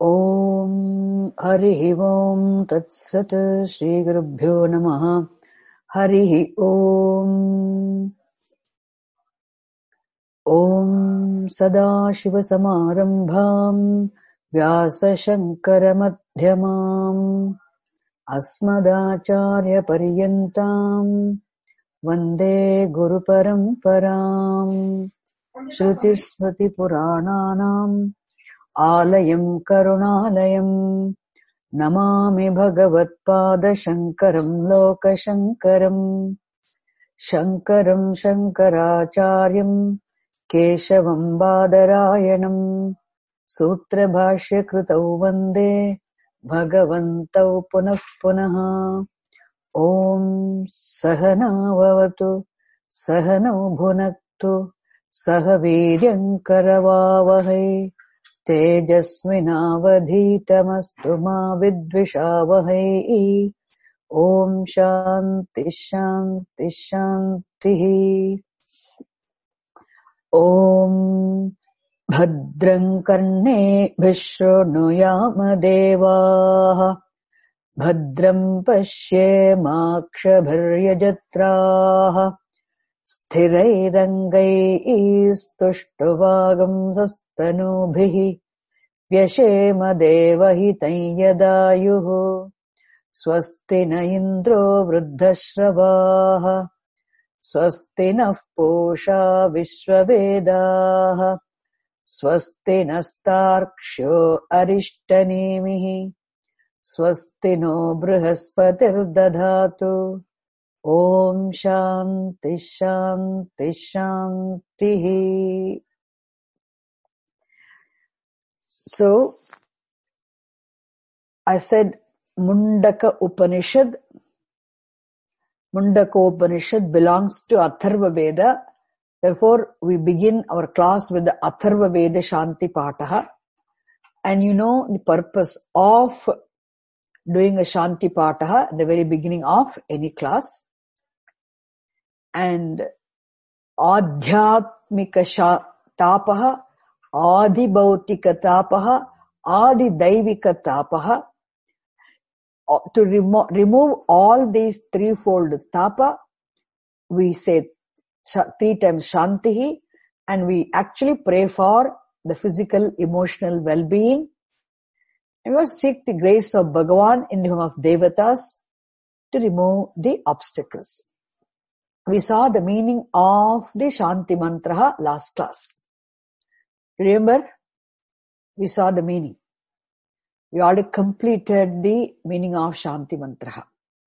Om Harihi Om Tat Sat Shri Gurubhyo Namaha Harihi Om Om Sadashiva Samarambham Vyasa Shankara Madhyamam Asmadacharya Paryantam Vande Guru Paramparam Shruti Smriti Purananam Alayam Karunalayam Namami Bhagavatpada Shankaram Loka Shankaram Shankaram Shankaracharyam Keshavam Badarayanam Sutra Bhashya Krutau Vande Bhagavantau Punah Punaha Om Sahana Vavatu Sahana Bhunaktu Sahaviryam Karavavahai Tejasvinavadhitamastu ma vidvishavahai. Om Shanti Shanti Shanti. Om Bhadram Karne Vishronuyama Devaha Bhadram Pashyemakshabharyajatraha Sthirairangai Istuštuvagam Vyashema Devahitai Yadayuhu Swasti na Indro Vruddhashravaha Swasti nः Pusha Vishwavedaha Swasti nastarksho Arishtanemihi Swasti no Brihaspati'r Dadhatu. Om Shanti Shanti Shanti. So, I said Mundaka Upanishad. Mundaka Upanishad belongs to Atharva Veda. Therefore, we begin our class with the Atharva Veda Shanti Pataha. And you know the purpose of doing a Shanti Pataha at the very beginning of any class. And Adhyatmika Tapaha, Adi Bhautika Tapaha, Adi Daivika Tapaha. To remove all these threefold tapa, we say 3 times Shantihi, and we actually pray for the physical, emotional well-being. And we seek the grace of Bhagavan in the form of Devatas to remove the obstacles. We saw the meaning of the Shanti Mantra last class. Remember? We saw the meaning. We already completed the meaning of Shanti Mantra.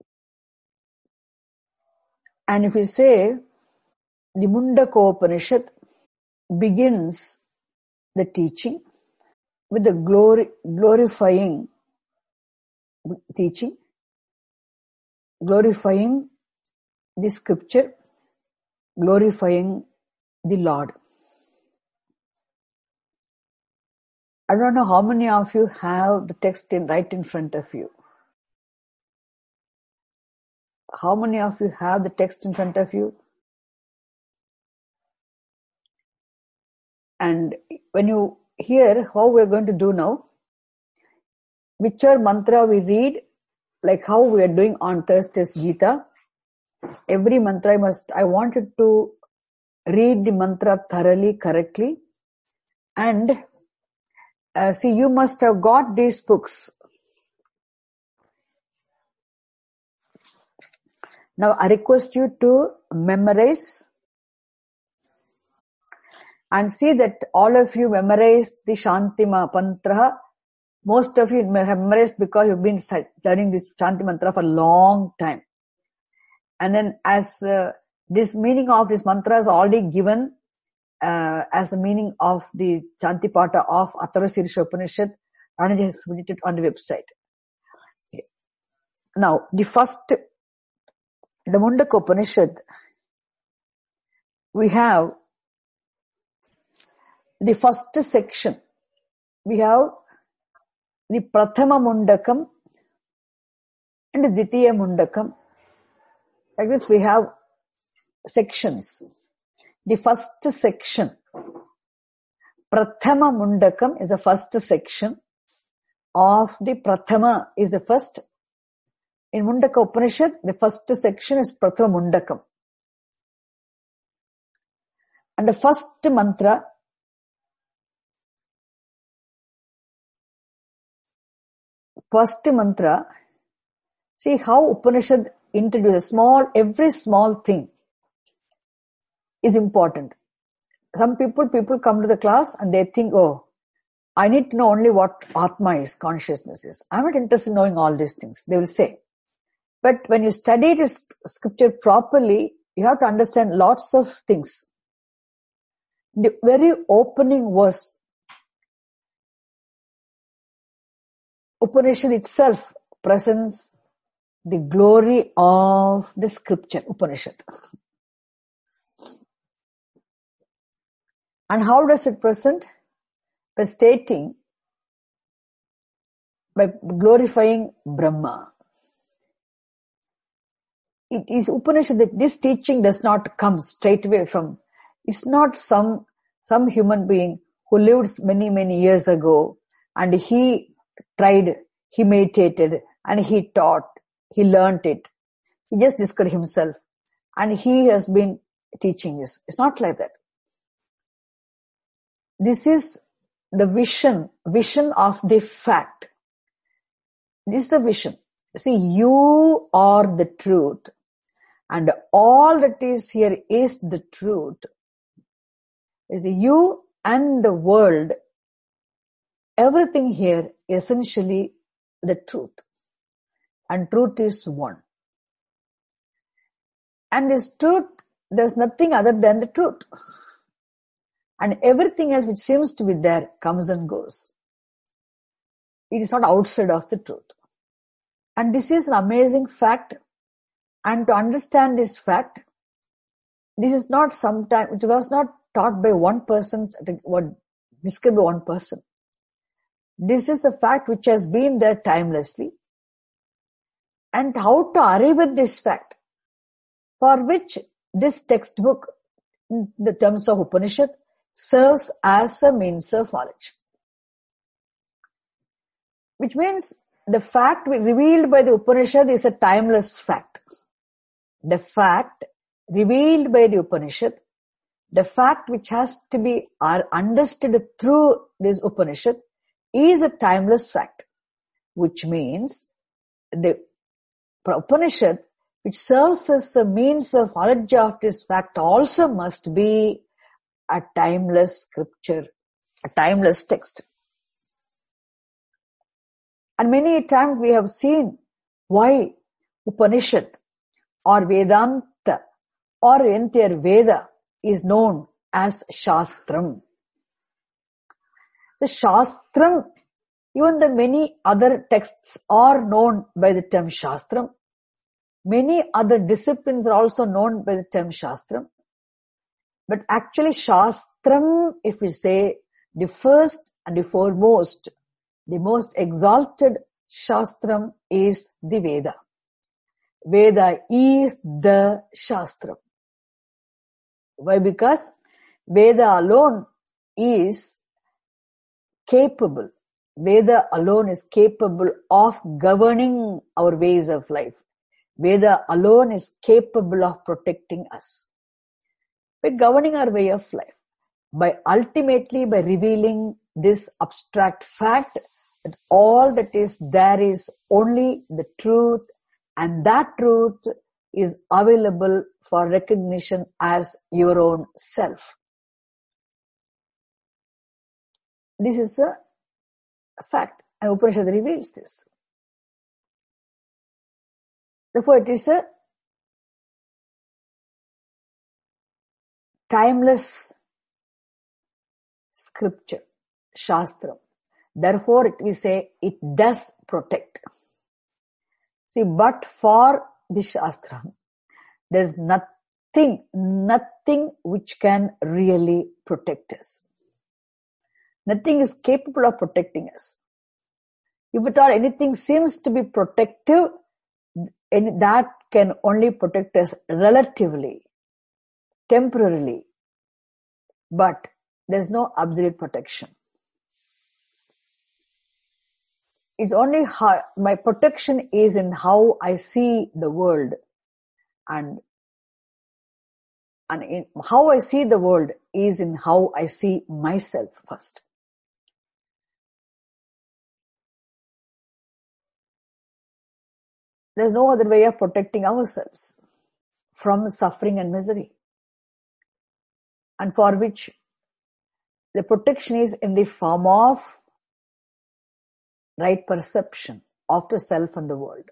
And if we say the Mundaka Upanishad begins the teaching with the glorifying teaching, glorifying the scripture, glorifying the Lord. I don't know how many of you have the text right in front of you. How many of you have the text in front of you? And when you hear how we're going to do now, whichever mantra we read, like how we are doing on Thursday's Gita, every mantra I wanted to read the mantra thoroughly, correctly. And see, you must have got these books. Now I request you to memorize and see that all of you memorize the Shanti Mantra. Most of you have memorized because you've been learning this Shanti Mantra for a long time. And then as this meaning of this mantra is already given as the meaning of the Shanti Pata of Atharva Sirsha Upanishad, Ranaji has put it on the website. Okay. Now, the Mundaka Upanishad, we have the first section. We have the Prathama Mundakam and the Dvitiya Mundakam. Like this, we have sections. The first section, Prathama Mundakam, is the first section. of the Prathama is the first. In Mundaka Upanishad, the first section is Prathama Mundakam. And the first mantra see how Upanishad introduces every small thing is important. Some people come to the class and they think, oh, I need to know only what Atma is, consciousness is. I'm not interested in knowing all these things, they will say. But when you study this scripture properly, you have to understand lots of things. The very opening verse, Upanishad itself presents the glory of the scripture, Upanishad. And how does it present? By glorifying Brahma. It is Upanishad that this teaching does not come straight away from, it's not some human being who lived many, many years ago and he tried, he meditated and he taught, he learnt it. He just discovered himself and he has been teaching this. It's not like that. This is the vision of the fact. This is the vision. See, you are the truth and all that is here is the truth. Is you and the world, everything here is essentially the truth. And truth is one. And this truth, there's nothing other than the truth. And everything else which seems to be there comes and goes. It is not outside of the truth. And this is an amazing fact. And to understand this fact, this is not it was not taught by one person, described by one person. This is a fact which has been there timelessly. And how to arrive at this fact, for which this textbook, in the terms of Upanishad, serves as a means of knowledge. Which means the fact revealed by the Upanishad is a timeless fact. The fact revealed by the Upanishad, the fact which has to be understood through this Upanishad is a timeless fact. Which means the Upanishad, which serves as a means of knowledge of this fact, also must be a timeless scripture, a timeless text. And many times we have seen why Upanishad or Vedanta or entire Veda is known as Shastram. The Shastram, even the many other texts are known by the term Shastram. Many other disciplines are also known by the term Shastram. But actually Shastram, if we say the first and the foremost, the most exalted Shastram is the Veda. Veda is the Shastram. Why? Because Veda alone is capable. Veda alone is capable of governing our ways of life. Veda alone is capable of protecting us. By governing our way of life. Ultimately by revealing this abstract fact that all that is there is only the truth, and that truth is available for recognition as your own self. This is a fact, and Upanishad reveals this. Therefore, it is a timeless scripture, Shastram. Therefore, we say it does protect. See, but for the Shastram, there is nothing which can really protect us. Nothing is capable of protecting us. If at all anything seems to be protective, that can only protect us relatively, temporarily, but there's no absolute protection. it's only how my protection is in how I see the world, and in how I see the world is in how I see myself first. There's no other way of protecting ourselves from suffering and misery, and for which the protection is in the form of right perception of the self and the world.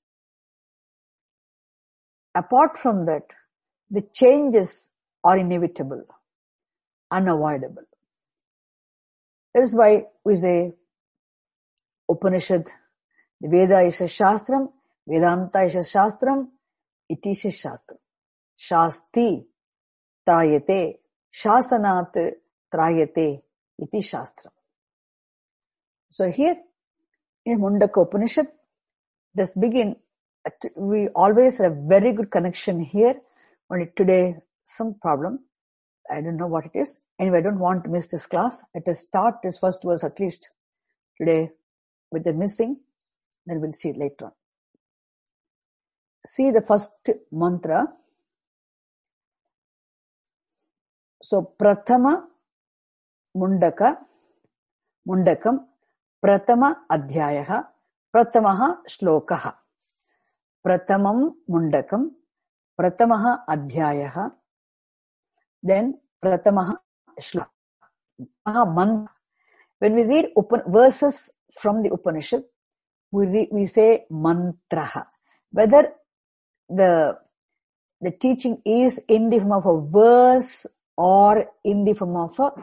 Apart from that, the changes are inevitable, unavoidable. That is why we say Upanishad, the Veda is a Shastram, Vedanta is a Shastram, it is a Shastram. Shasti trayate, Shasanat trayate, iti Shastram. So here in Mundaka Upanishad, let's begin. We always have very good connection here. Only today, some problem. I don't know what it is. Anyway, I don't want to miss this class. Let us start this first verse at least today with the missing. Then we'll see it later on. See the first mantra. So, Prathama Mundakam, Prathama Adhyayaha, Prathamaha Shlokaha. Prathamam Mundakam, Prathamaha Adhyayaha, then Prathamaha Shlokaha. When we read verses from the Upanishad, we say mantraha. Whether the teaching is in the form of a verse or in the form of a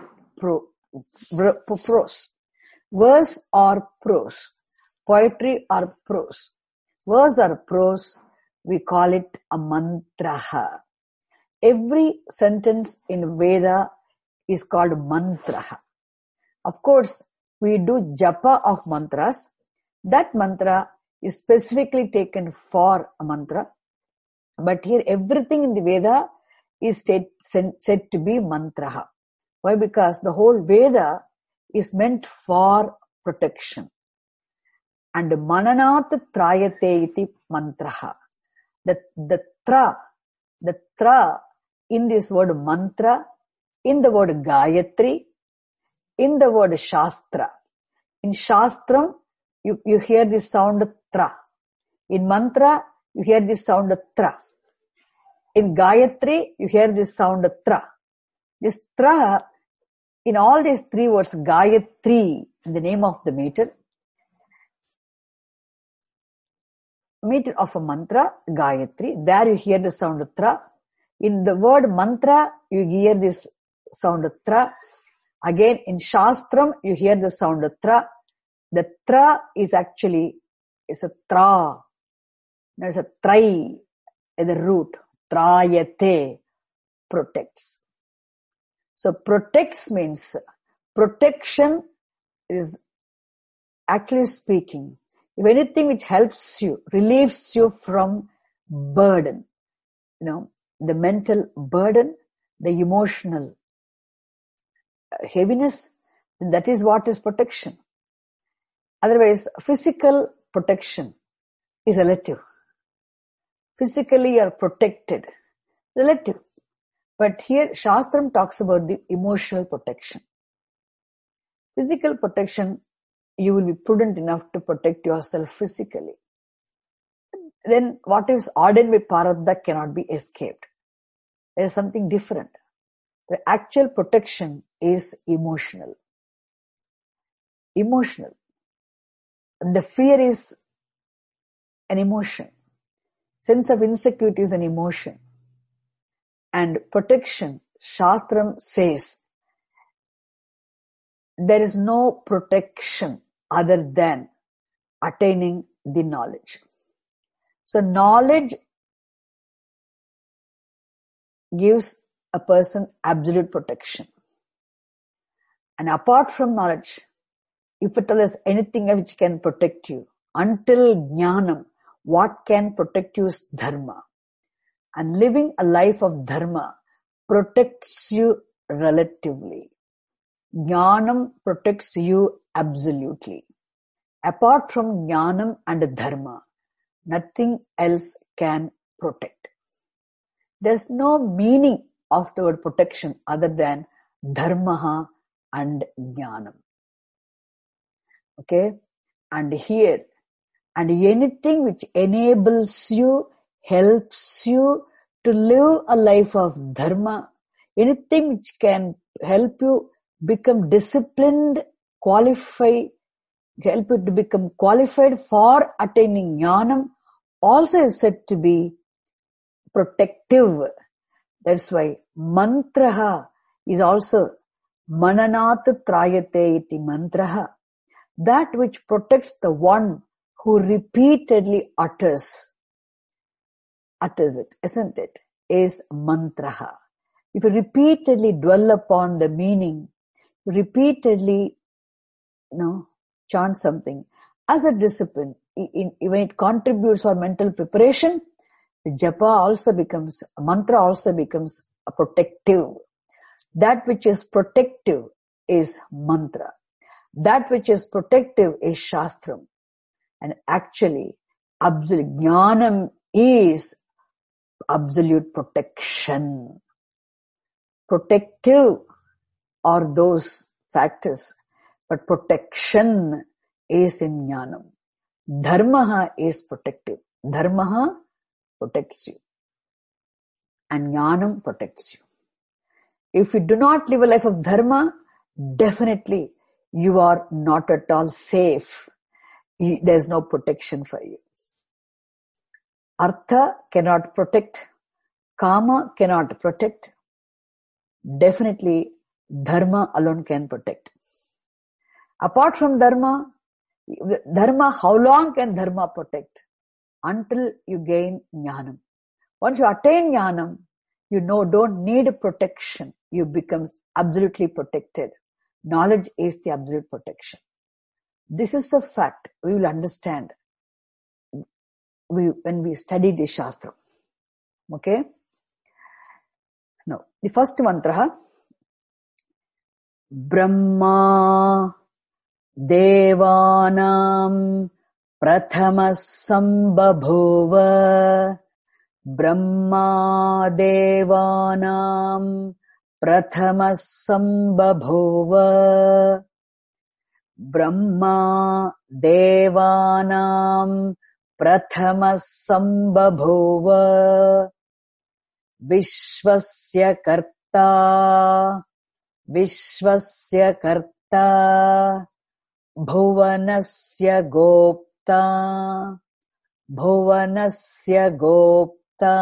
prose. Verse or prose. Poetry or prose. Verse or prose, we call it a mantraha. Every sentence in Veda is called mantraha. Of course, we do japa of mantras. That mantra is specifically taken for a mantra. But here everything in the Veda is said to be mantraha. Why? Because the whole Veda is meant for protection. And mananat trayate iti mantraha. The tra in this word mantra, in the word Gayatri, in the word Shastra. In Shastram, you hear the sound tra. In mantra, you hear the sound tra. In Gayatri, you hear the sound tra. This tra, in all these three words, Gayatri, the name of the meter of a mantra, Gayatri, there you hear the sound tra. In the word mantra, you hear this sound tra. Again, in Shastram, you hear the sound tra. The tra is actually, is a tra. There's a trai at the root. Trayate, protects. So protects means, protection is actually speaking. If anything which helps you, relieves you from burden, the mental burden, the emotional heaviness, then that is what is protection. Otherwise, physical protection is relative. Physically you are protected, relative. But here Shastram talks about the emotional protection. Physical protection, you will be prudent enough to protect yourself physically. Then what is ordained by Prarabdha cannot be escaped. There is something different. The actual protection is emotional. Emotional. The fear is an emotion. Sense of insecurity is an emotion. And protection, Shastram says, there is no protection other than attaining the knowledge. So knowledge gives a person absolute protection. And apart from knowledge, if at all there is anything which can protect you, until jnanam, what can protect you is dharma. And living a life of dharma protects you relatively. Jnanam protects you absolutely. apart from jnanam and dharma, nothing else can protect. There's no meaning of the word protection other than dharma and jnanam. Okay? And here, and anything which enables you, helps you to live a life of dharma, anything which can help you become disciplined, help you to become qualified for attaining jnanam, also is said to be protective. That's why mantraha is also mananat trayate iti mantraha. That which protects the one who repeatedly utters it, isn't it? Is mantraha. If you repeatedly dwell upon the meaning, repeatedly, chant something as a discipline, when it contributes for mental preparation, the mantra also becomes a protective. That which is protective is mantra. That which is protective is shastram. And actually, absolute jnanam is absolute protection. Protective are those factors, but protection is in jnanam. Dharma is protective. Dharma protects you. And jnanam protects you. If you do not live a life of dharma, definitely you are not at all safe. There's no protection for you. Artha cannot protect. Kama cannot protect. Definitely, dharma alone can protect. Apart from dharma, how long can dharma protect? Until you gain jnanam. Once you attain jnanam, you don't need protection. You become absolutely protected. Knowledge is the absolute protection. This is a fact we will understand when we study the Shastra. Okay? Now, the first mantra, Brahma Devanam Prathamasambhabhuva. Brahma Devanam Prathamasambhabhuva. Brahma Devanam Prathamasambhabhuva. Vishvasya Karta Bhuvanasya Gopta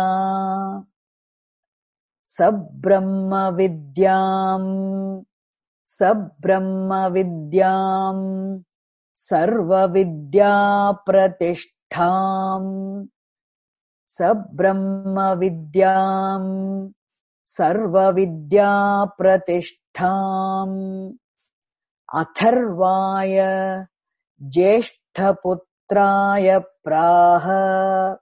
Sabrahma Vidyam Sarva Vidya Pratishtham. Sabrahma Vidyam Sarva Vidya Pratishtham. Atharvaya Jeshtaputraya Praha.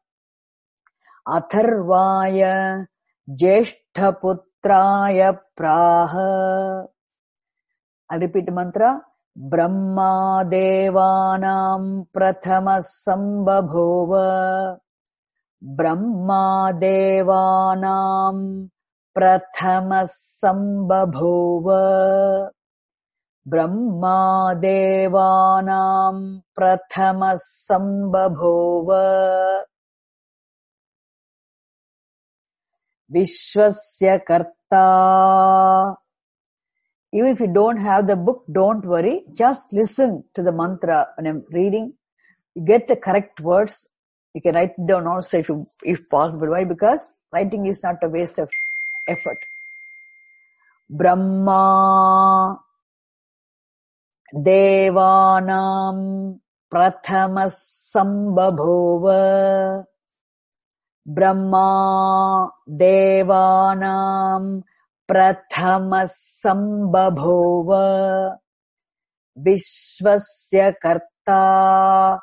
Atharvaya Jeshtaputraya Praha. I'll repeat the mantra. Brahma Devanam Prathamasambhabhuva. Brahma Devanam Prathamasambhabhuva. Brahma Devanam Prathamasambhabhuva. Vishvasya Karta. Even if you don't have the book, don't worry. Just listen to the mantra when I'm reading. You get the correct words. You can write it down also if possible. Why? Because writing is not a waste of effort. Brahma Devanam Prathamasambhabhuva. Brahma Devanam Prathamasambhabhuva. Vishvasya Karta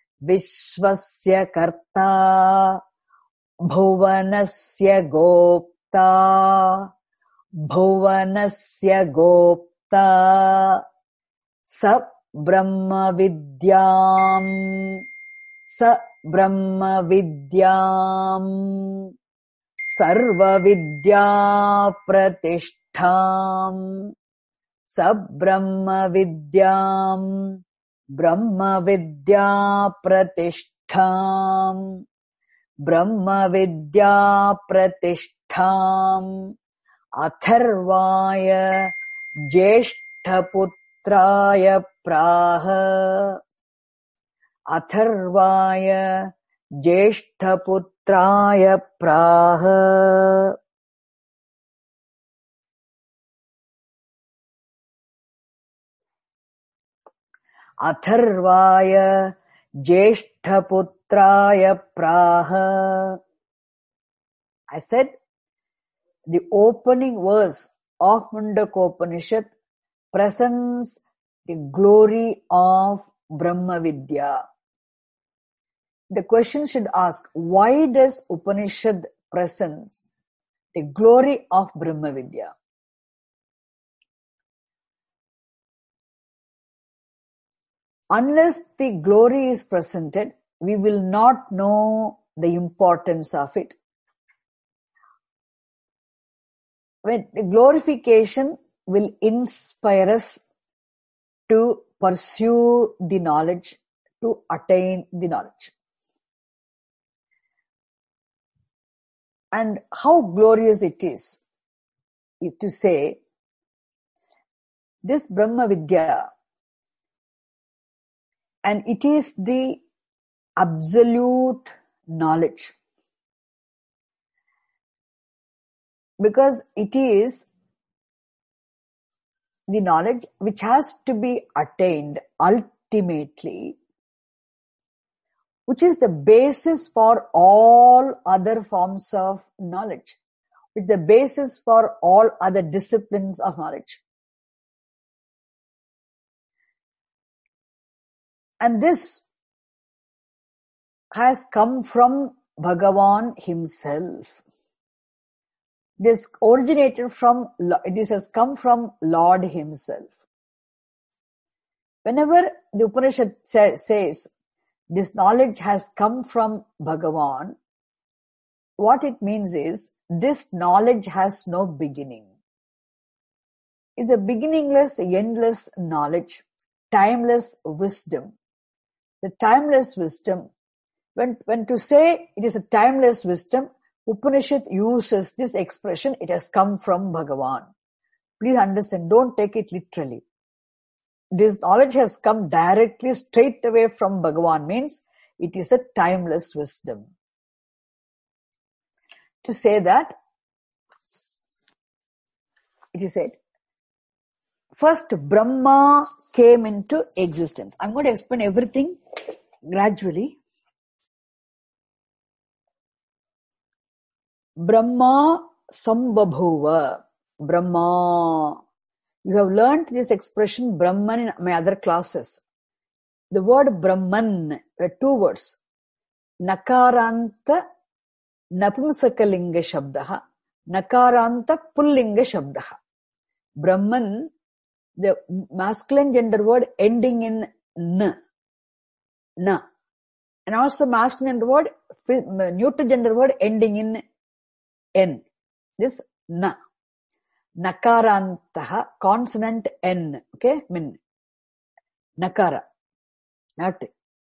Bhuvanasya Gopta Brahma Vidyam, Sa Brahma Vidyam, Sarva Vidya Pratishtham, Sa Brahma Vidyam, Brahma Vidya Pratishtham, Brahma Vidya Pratishtham, Atharvaya Jeshtaputraya Praha, Atharvaya Jeshtaputraya Praha. Atharvaya Jeshtaputraya Praha. I said the opening verse of Mundakopanishad presents the glory of Brahma Vidya. The question should ask, why does Upanishad presents the glory of Brahma Vidya? Unless the glory is presented, we will not know the importance of it. When the glorification will inspire us to pursue the knowledge, to attain the knowledge. And how glorious it is to say, this Brahma Vidya, and it is the absolute knowledge. Because it is the knowledge which has to be attained ultimately, which is the basis for all other forms of knowledge, which is the basis for all other disciplines of knowledge. And this has come from Bhagavan himself. This originated from, this has come from Lord himself. Whenever the Upanishad says this knowledge has come from Bhagavan, what it means is this knowledge has no beginning. It's a beginningless, endless knowledge, timeless wisdom. The timeless wisdom, when to say it is a timeless wisdom, Upanishad uses this expression, it has come from Bhagavan. Please understand, don't take it literally. This knowledge has come directly, straight away from Bhagavan, means it is a timeless wisdom. To say that, it is said, first Brahma came into existence. I'm going to explain everything gradually. Brahma Sambhabhuva. Brahma. You have learnt this expression Brahman in my other classes. The word Brahman, two words. Nakaranta Napumsakalinga Shabdaha. Nakaranta Pullinga Shabdaha. Brahman, the masculine gender word ending in N. Na. And also masculine word, neuter gender word ending in N. This Na. Nakarantaha, consonant N. Okay? Min. Nakara. Not.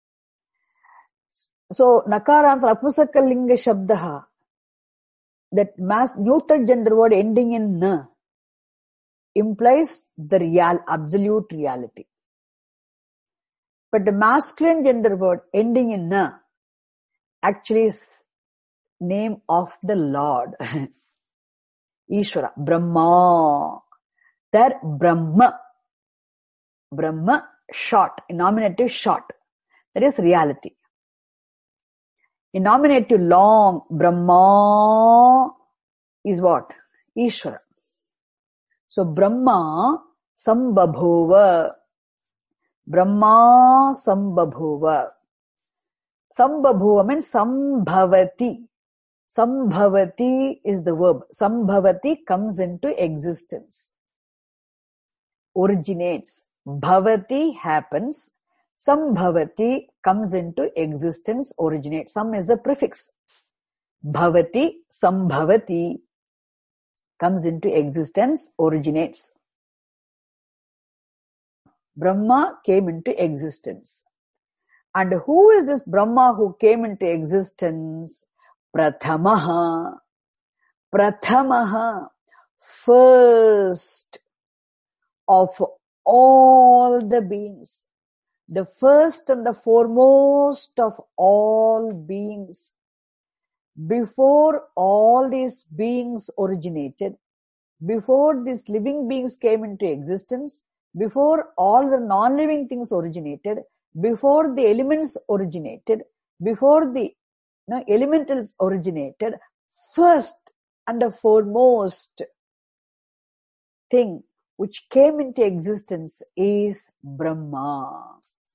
So, Nakaranta Apusakalinga Shabdaha, that neuter gender word ending in N, implies the absolute reality. But the masculine gender word ending in Na actually is name of the Lord. Ishvara, Brahma. There, Brahma. Brahma, short, nominative short. That is reality. In nominative long, Brahma is what? Ishvara. So, Brahma Sambhabhuva. Brahma Sambhabhuva. Sambhabhuva means Sambhavati. Sambhavati is the verb. Sambhavati comes into existence. Originates. Bhavati happens. Sambhavati comes into existence, originates. Sam is a prefix. Bhavati, sambhavati comes into existence, originates. Brahma came into existence. And who is this Brahma who came into existence? Prathamaha. Prathamaha. First of all the beings. The first and the foremost of all beings. Before all these beings originated, before these living beings came into existence, before all the non-living things originated, before the elements originated, before the elementals originated, first and the foremost thing which came into existence is Brahma.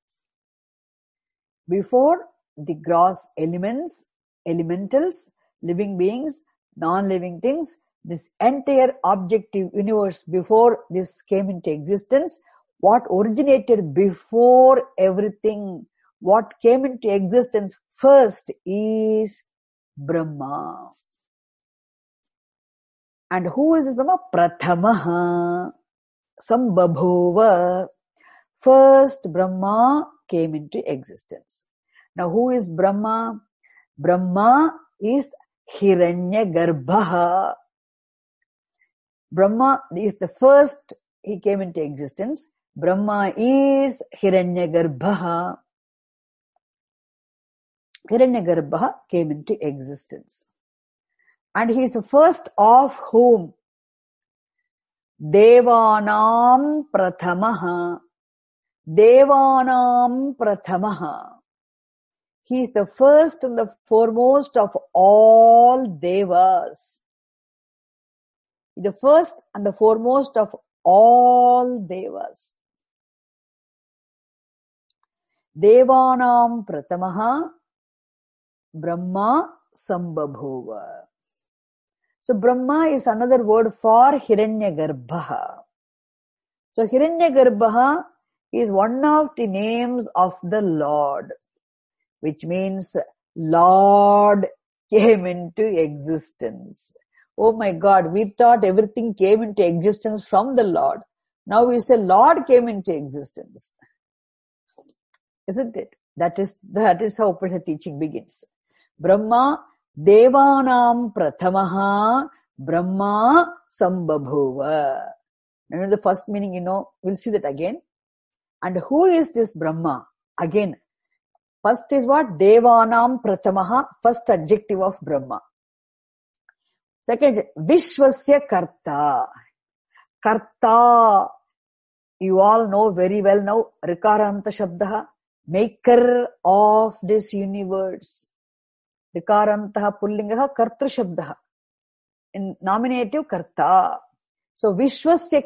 Before the gross elements, elementals, living beings, non-living things, this entire objective universe, before this came into existence, what originated before everything, what came into existence first is Brahma. And who is this Brahma? Prathamaha. Sambhabhuva. First Brahma came into existence. Now who is Brahma? Brahma is Hiranyagarbha. Brahma is the first, he came into existence. Brahma is Hiranyagarbha. Hiranyagarbha came into existence. And he is the first of whom? Devanam Prathamaha. Devanam Prathamaha. He is the first and the foremost of all Devas. The first and the foremost of all Devas. Devanam Prathamaha Brahma Sambhabhuva. So Brahma is another word for Hiranyagarbha. So Hiranyagarbha is one of the names of the Lord, which means Lord came into existence. Oh my God, we thought everything came into existence from the Lord. Now we say Lord came into existence. Isn't it? That is how Upanishad teaching begins. Brahma Devanam Prathamaha Brahma Sambhabhuva. Now the first meaning, we'll see that again. And who is this Brahma? Again, first is what? Devanam Prathamaha, first adjective of Brahma. Second, Vishwasya Karta. Karta, you all know very well now, Rikaranta Shabdaha, maker of this universe. Rikarantaha Pullingaha Kartru Shabdaha. In nominative Karta. So Vishwasya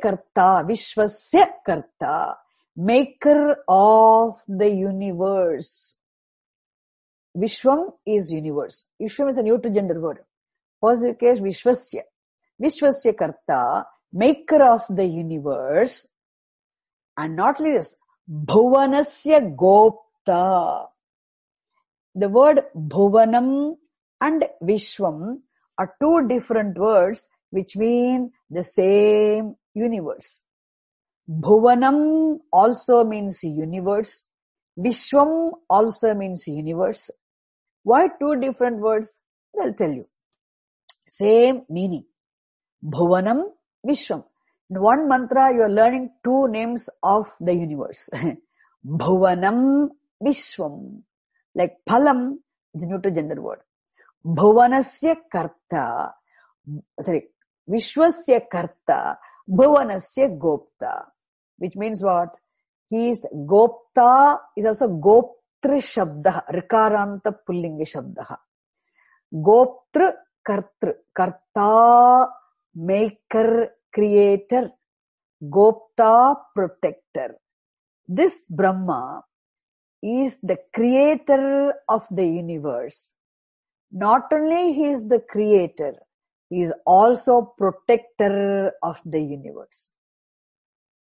Karta, maker of the universe. Vishwam is universe. Vishwam is a neutral gender word. Positive case Vishwasya. Vishwasya Karta, maker of the universe. And not only this, Bhuvanasya Gopta. The word Bhuvanam and Vishwam are two different words which mean the same universe. Bhuvanam also means universe. Vishwam also means universe. Why two different words? I'll tell you. Same meaning. Bhuvanam, Vishwam. In one mantra, you are learning two names of the universe. Bhuvanam, Vishwam. Like Phalam is a neutral gender word. Bhuvanasya Karta. Vishwasya Karta. Bhuvanasya Gopta. Which means what? He is Gopta, is also Goptra Shabda. Rikaranta Pullinga Shabda. Goptra Kartru. Karta, maker, creator. Gopta, protector. This Brahma is the creator of the universe. Not only he is the creator, he is also protector of the universe.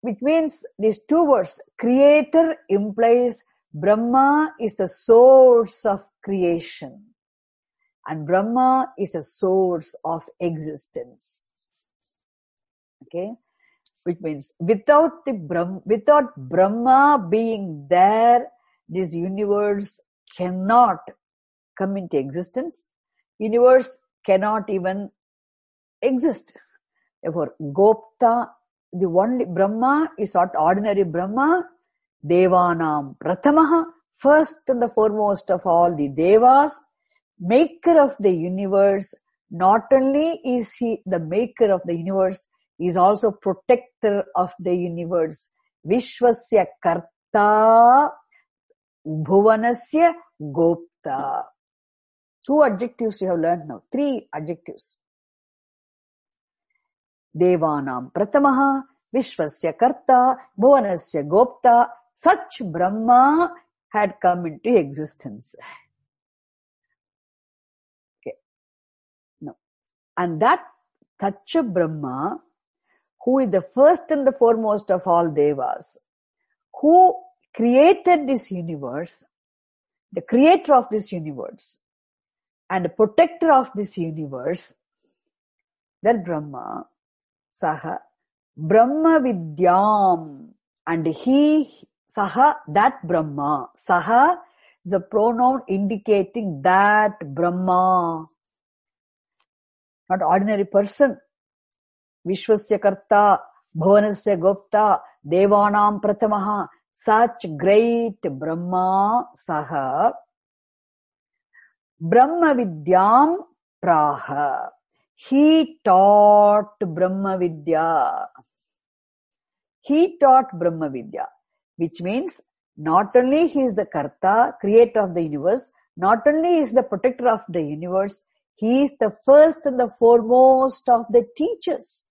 which means these two words, creator implies Brahma is the source of creation and Brahma is a source of existence. Okay, which means without Brahma being there, this universe cannot come into existence. Universe cannot even exist. Therefore, Gopta, the only Brahma is not ordinary Brahma. Devanam Pratamaha, first and the foremost of all the Devas, maker of the universe. Not only is he the maker of the universe, he is also protector of the universe. Vishwasya Karta, Bhuvanasya Gopta. 2 adjectives you have learned now. 3 adjectives. Devanam Pratamaha, Vishwasya Karta, Bhuvanasya Gopta. Such Brahma had come into existence. Okay. No. And that such a Brahma, who is the first and the foremost of all Devas, who created this universe, the creator of this universe, and the protector of this universe, that Brahma, Saha, Brahma Vidyam, and he, Saha, that Brahma, Saha is a pronoun indicating that Brahma, not ordinary person. Vishwasya Karta, Bhuvanasya Gopta, Devanam Pratamaha, such great Brahma, Saha, Brahma Vidyam Praha. He taught Brahma Vidya. He taught Brahma Vidya, which means not only he is the Karta, creator of the universe, not only is the protector of the universe, he is the first and the foremost of the teachers.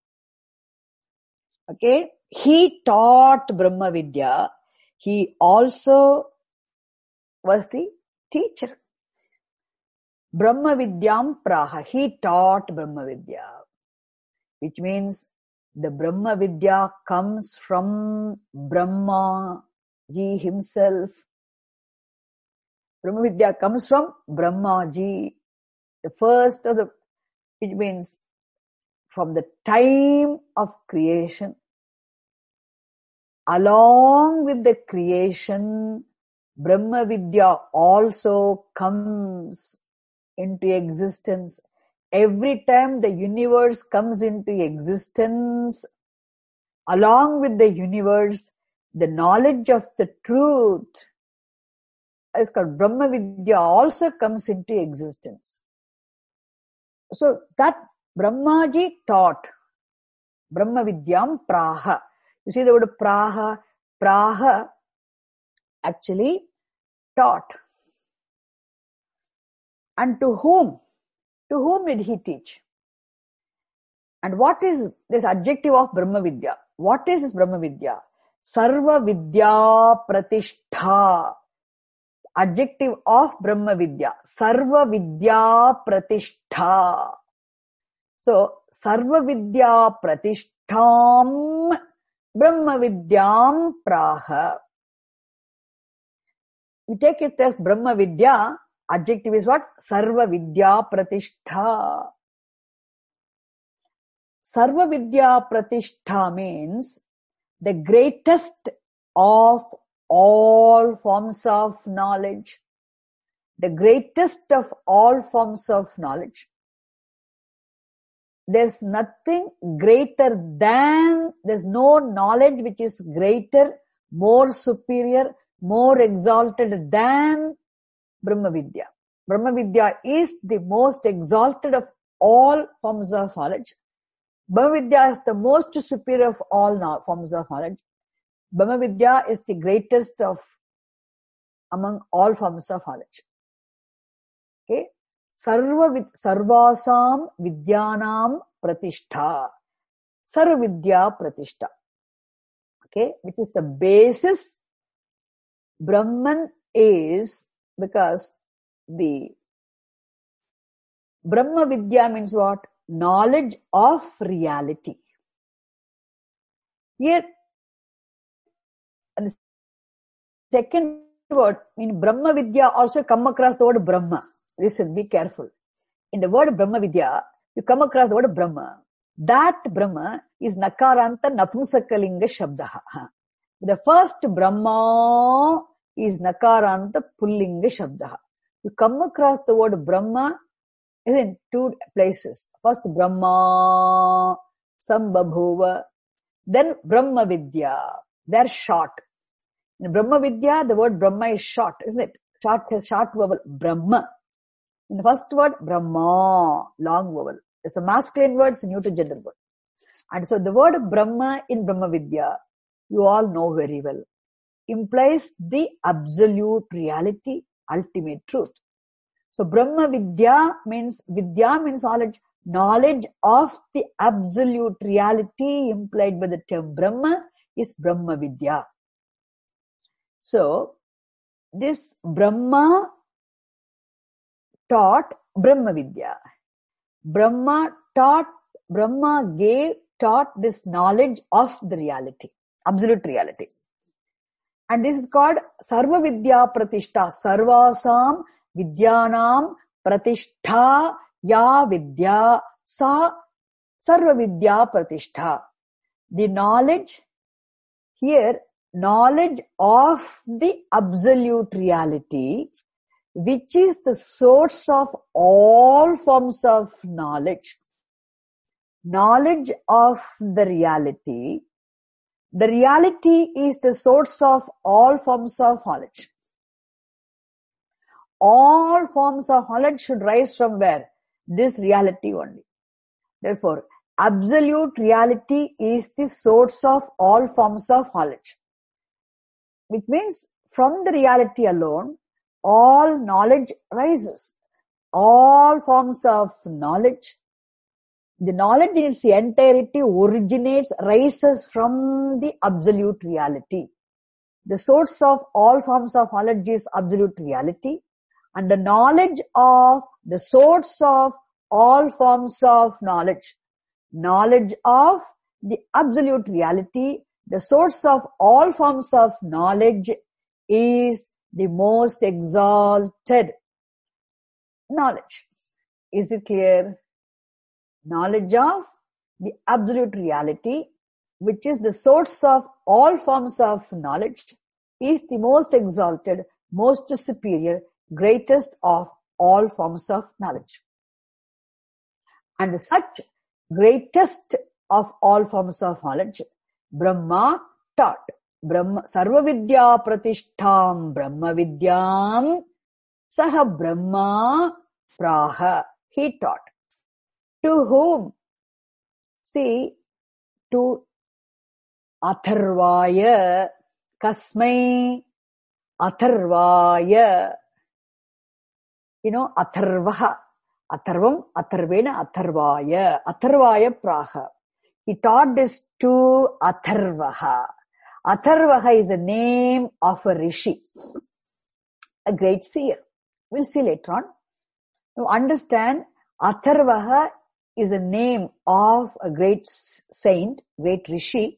Okay, he taught Brahma Vidya. He also was the teacher. Brahma Vidyam Praha. He taught Brahma Vidya, which means the Brahma Vidya comes from Brahma Ji himself. Brahma Vidya comes from Brahma Ji, the first of the, which means from the time of creation. Along with the creation, Brahma Vidya also comes into existence. Every time the universe comes into existence, along with the universe, the knowledge of the truth is called Brahma Vidya also comes into existence. So that Brahmaji taught Brahma Vidyam Praha. You see the word Praha? Praha actually taught. And to whom? To whom did he teach? And what is this adjective of Brahma Vidya? What is this Brahma Vidya? Sarva Vidya Pratishtha. Adjective of Brahma Vidya. Sarva Vidya Pratishtha. So, Sarva Vidya Pratishtham Brahma Vidyam Praha. You take it as Brahma Vidya. Adjective is what? Sarva Vidya Pratishtha. Sarva Vidya Pratishtha means the greatest of all forms of knowledge. The greatest of all forms of knowledge. There's nothing greater than, there's no knowledge which is greater, more superior, more exalted than Brahma Vidya. Brahma Vidya is the most exalted of all forms of knowledge. Brahma Vidya is the most superior of all forms of knowledge. Brahma Vidya is the greatest of among all forms of knowledge. Okay? Sarvasam Vidyanam Pratishtha. Sarva Vidya Pratishtha. Okay? Which is the basis. Brahman is, because the Brahma Vidya means what? Knowledge of reality. Here second word, in Brahma Vidya also come across the word Brahma. Listen, be careful. In the word Brahma Vidya, you come across the word Brahma. That Brahma is Nakaranta Napumsakalinga Shabdaha. The first Brahma is Nakaranta Pullinga Shabdaha. You come across the word Brahma is in two places. First Brahma Sambhabhuva, then Brahma Vidya. They're short. In Brahma Vidya, the word Brahma is short, isn't it? Short vowel, Brahma. In the first word, Brahma, long vowel. It's a masculine word, it's a neuter gender word. And so the word Brahma in Brahma Vidya, you all know very well, implies the absolute reality, ultimate truth. So Brahma Vidya means knowledge. Knowledge of the absolute reality implied by the term Brahma is Brahma Vidya. So this Brahma taught Brahma Vidya. Brahma taught this knowledge of the reality, absolute reality. And this is called Sarva Vidya Pratishtha. Sarvasam Vidyanam Pratishtha Ya Vidya Sa Sarva Vidya Pratishtha. The knowledge here, knowledge of the absolute reality, which is the source of all forms of knowledge. Knowledge of the reality. The reality is the source of all forms of knowledge. All forms of knowledge should rise from where? This reality only. Therefore, absolute reality is the source of all forms of knowledge. Which means from the reality alone, all knowledge rises. All forms of knowledge, the knowledge in its entirety rises from the absolute reality. The source of all forms of knowledge is absolute reality, and the knowledge of the source of all forms of knowledge of the absolute reality, the source of all forms of knowledge is the most exalted knowledge. Is it clear? Knowledge of the absolute reality, which is the source of all forms of knowledge, is the most exalted, most superior, greatest of all forms of knowledge. And such greatest of all forms of knowledge, Brahma taught. Brahma Sarva Vidya Pratishtham Brahma Vidyam Saha Brahma Praha. He taught. To whom? See, to Atharvaya. Kasmai Atharvaya. You know, Atharvaha. Atharvam, Atharvena, Atharvaya. Atharvaya Praha. He taught this to Atharvaha. Atharvaha is a name of a rishi, a great seer. We'll see later on. You understand, Atharvaha is a name of a great saint, great rishi.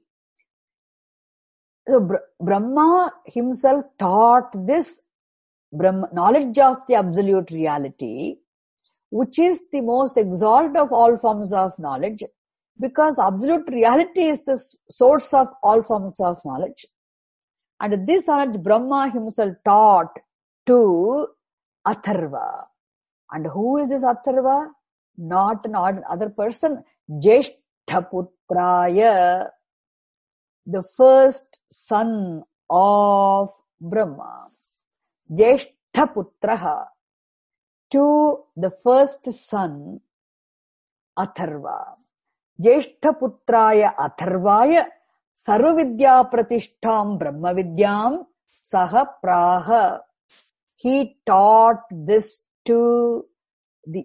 So Brahma himself taught this knowledge of the absolute reality, which is the most exalted of all forms of knowledge, because absolute reality is the source of all forms of knowledge. And this knowledge Brahma himself taught to Atharva. And who is this Atharva? Not an other person. Jeshthaputraya, the first son of Brahma. Jeshthaputraha, to the first son, Atharva. Jeshthaputraya Atharvaya Sarvavidya Pratishtham Brahma Vidyam Saha Praha. He taught this to the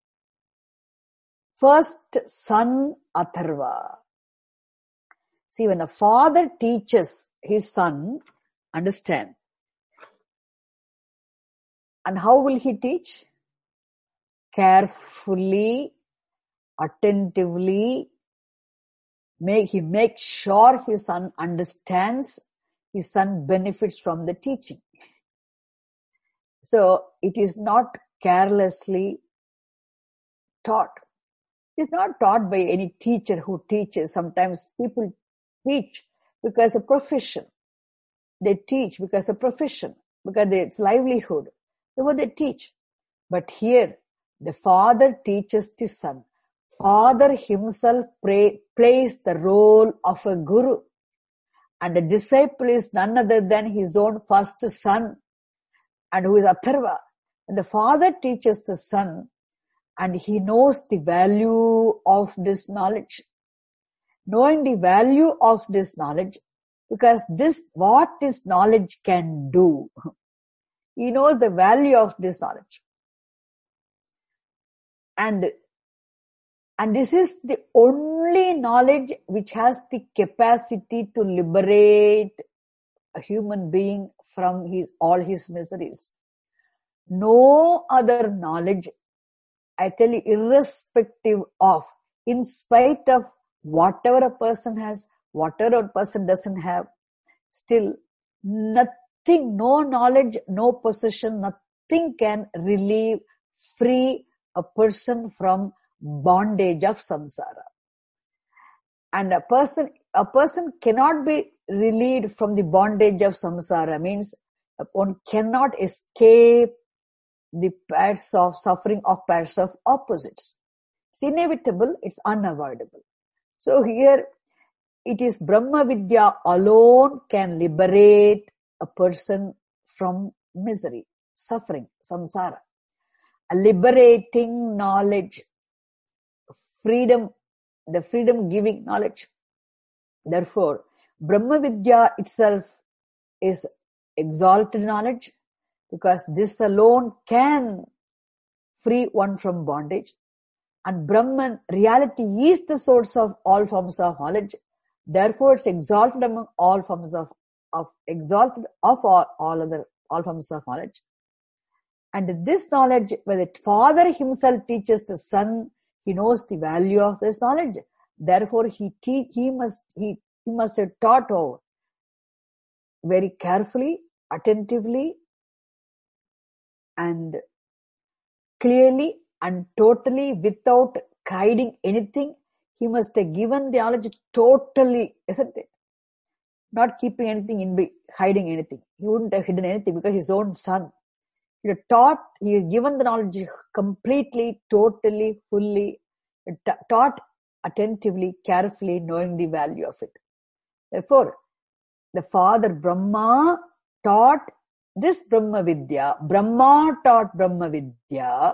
first son Atharva. See, when a father teaches his son, understand. And how will he teach? Carefully, attentively, he makes sure his son understands his son benefits from the teaching. So it is not carelessly taught. It is not taught by any teacher who teaches. Sometimes people teach because of profession. They teach because of profession, because it's livelihood. Therefore they teach. But here, the father teaches the son. Father himself plays the role of a guru. And the disciple is none other than his own first son, and who is Atharva. And the father teaches the son, and he knows the value of this knowledge. Knowing the value of this knowledge, because what this knowledge can do. He knows the value of this knowledge. And this is the only knowledge which has the capacity to liberate a human being from all his miseries. No other knowledge, I tell you, irrespective of, in spite of whatever a person has, whatever a person doesn't have, still nothing, no knowledge, no possession, nothing can free a person from bondage of samsara. And a person cannot be relieved from the bondage of samsara, means one cannot escape the pairs of suffering of pairs of opposites. It's inevitable, it's unavoidable. So here it is Brahma Vidya alone can liberate a person from misery, suffering, samsara. A liberating knowledge, freedom, the freedom giving knowledge. Therefore, Brahma Vidya itself is exalted knowledge, because this alone can free one from bondage. And Brahman, reality, is the source of all forms of knowledge. Therefore, it's exalted among all forms of exalted of all forms of knowledge. And this knowledge, when the father himself teaches the son, he knows the value of this knowledge. Therefore, he must have taught over very carefully, attentively, and clearly and totally, without hiding anything. He must have given the knowledge totally, isn't it? Not keeping anything hiding anything. He wouldn't have hidden anything, because his own son. He had given the knowledge completely, totally, fully, taught attentively, carefully, knowing the value of it. Therefore, the father Brahma taught this Brahma Vidya. Brahma taught Brahma Vidya.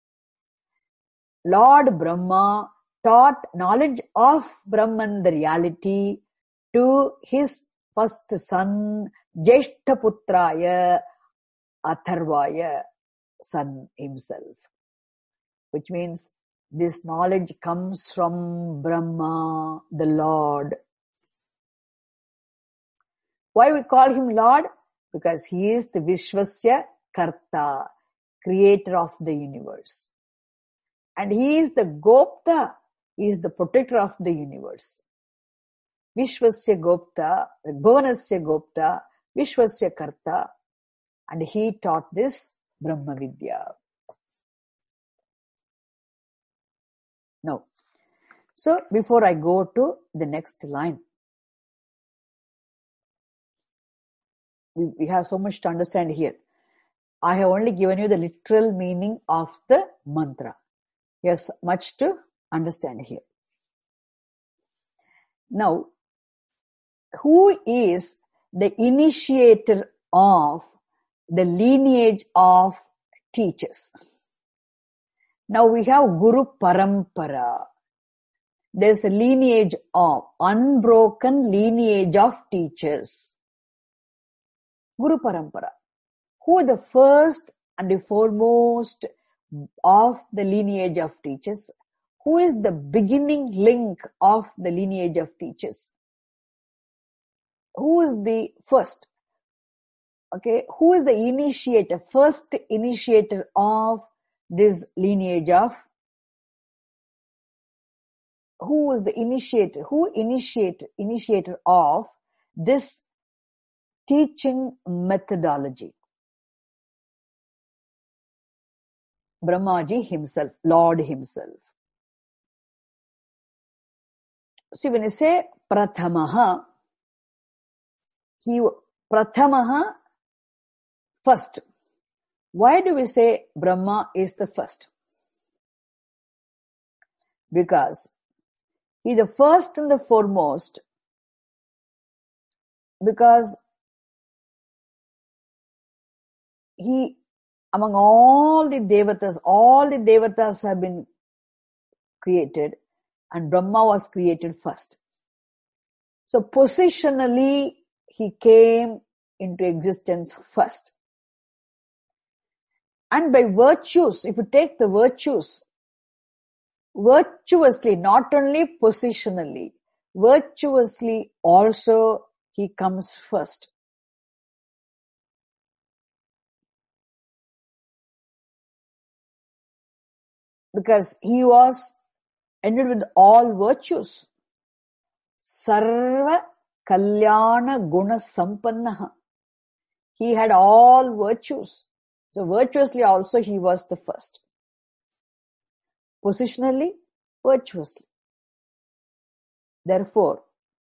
Lord Brahma taught knowledge of Brahman, the reality, to his first son, Jeshtaputraya, Atharvaya, son himself. Which means this knowledge comes from Brahma, the Lord. Why we call him Lord? Because he is the Vishwasya Karta, creator of the universe. And he is the Gopta, he is the protector of the universe. Vishwasya Gopta, Bhuvanasya Gopta, Vishwasya Karta, and he taught this Brahma Vidya. Now, so before I go to the next line, we have so much to understand here. I have only given you the literal meaning of the mantra. Yes, much to understand here. Now, who is the initiator of the lineage of teachers? Now we have Guru Parampara. There's a lineage of, unbroken lineage of teachers. Guru Parampara. Who is the first and the foremost of the lineage of teachers? Who is the beginning link of the lineage of teachers? Who is the first? Okay, who is the initiator, first initiator of this lineage of? Who is the initiator? Initiator of this teaching methodology. Brahmaji himself, Lord himself. See, when you say Prathamaha, Prathamaha, first. Why do we say Brahma is the first? Because he is the first and the foremost, because he, among all the devatas have been created and Brahma was created first. So positionally, he came into existence first. And by virtues, if you take the virtues, virtuously, not only positionally, virtuously also he comes first. Because he was ended with all virtues. Sarva Kalyana Guna Sampannaha. He had all virtues. So virtuously also he was the first. Positionally, virtuously. Therefore,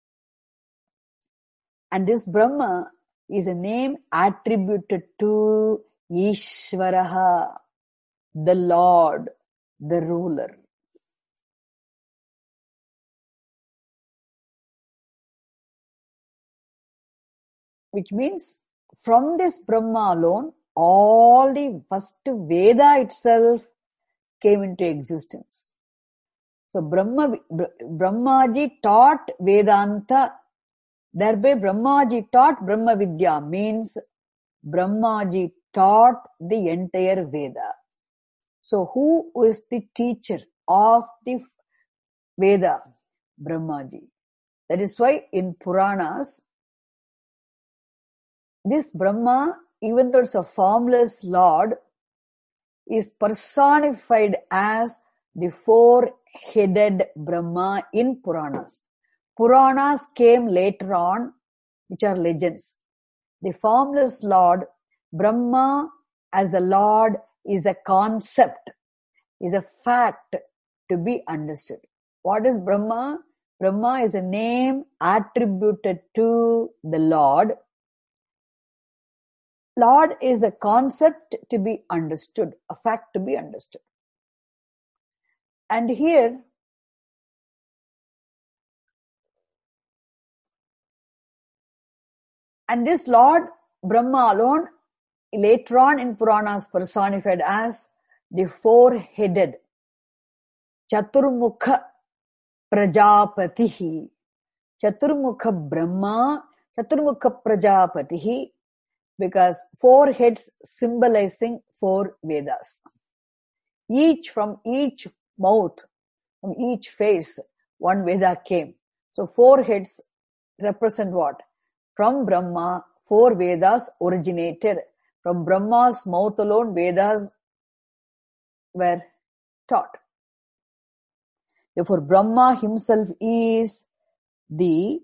and this Brahma is a name attributed to Ishvaraha, the Lord, the ruler. Which means from this Brahma alone, all the first Veda itself came into existence. So Brahmaji taught Vedanta, thereby Brahmaji taught Brahma Vidya, means Brahmaji taught the entire Veda. So who is the teacher of the Veda? Brahmaji. That is why in Puranas, this Brahma, even though it's a formless Lord, is personified as the four-headed Brahma in Puranas. Puranas came later on, which are legends. The formless Lord, Brahma as the Lord, is a concept, is a fact to be understood. What is Brahma? Brahma is a name attributed to the Lord. Lord is a concept to be understood, a fact to be understood. And here, and this Lord Brahma alone, later on in Puranas personified as the four-headed Chaturmukha Prajapatihi. Chaturmukha Brahma, Chaturmukha Prajapatihi, because four heads symbolizing four Vedas. From each mouth, from each face, one Veda came. So four heads represent what? From Brahma, four Vedas originated. From Brahma's mouth alone, Vedas were taught. Therefore, Brahma himself is the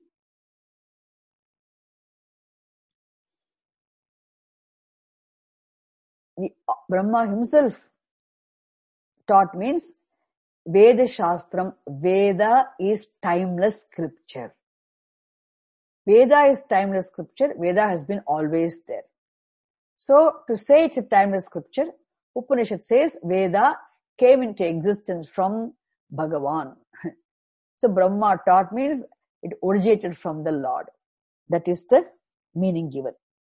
Brahma himself taught means Veda Shastram. Veda is timeless scripture. Veda is timeless scripture. Veda has been always there. So, to say it's a timeless scripture, Upanishad says Veda came into existence from Bhagavan. So, Brahma taught means it originated from the Lord. That is the meaning given.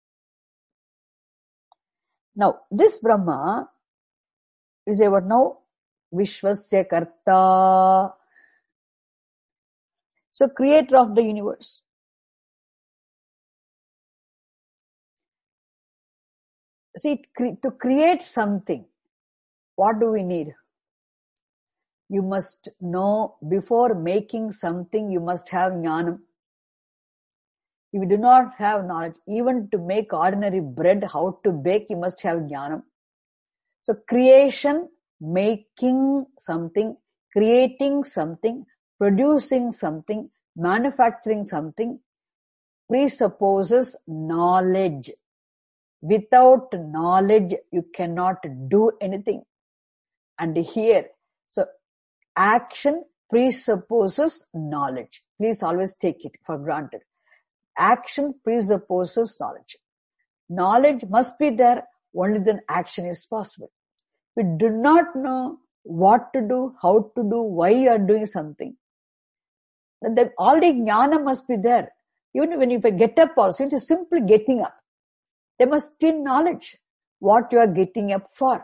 Now, this Brahma is about now Vishwasya Karta. So, creator of the universe. See, to create something, what do we need? You must know, before making something, you must have jnanam. If you do not have knowledge, even to make ordinary bread, how to bake, you must have jnanam. So creation, making something, creating something, producing something, manufacturing something, presupposes knowledge. Without knowledge, you cannot do anything. And here, so action presupposes knowledge. Please always take it for granted. Action presupposes knowledge. Knowledge must be there, only then action is possible. We do not know what to do, how to do, why you are doing something. Then already jnana must be there. Even when you get up also, it is simply getting up. There must be knowledge what you are getting up for.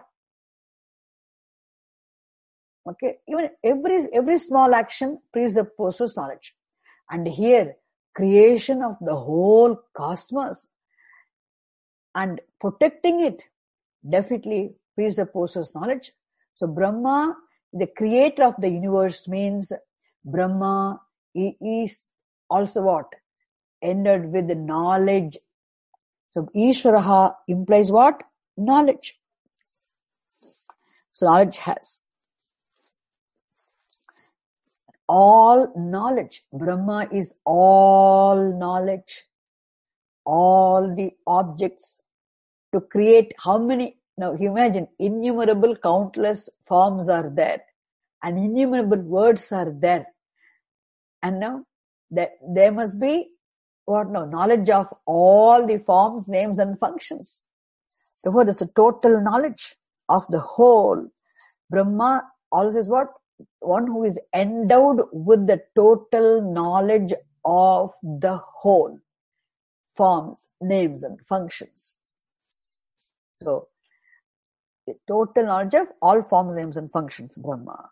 Okay, even every small action presupposes knowledge. And here, creation of the whole cosmos and protecting it definitely presupposes knowledge. So Brahma, the creator of the universe, means Brahma is also what? Ended with the knowledge. So Ishvaraha implies what? Knowledge. So knowledge has all knowledge. Brahma is all knowledge. All the objects to create how many? Now imagine, innumerable countless forms are there and innumerable words are there. And now there must be what? No, knowledge of all the forms, names and functions. Therefore, there's a total knowledge of the whole. Brahma also is what? One who is endowed with the total knowledge of the whole. Forms, names and functions. So, the total knowledge of all forms, names and functions, Brahma.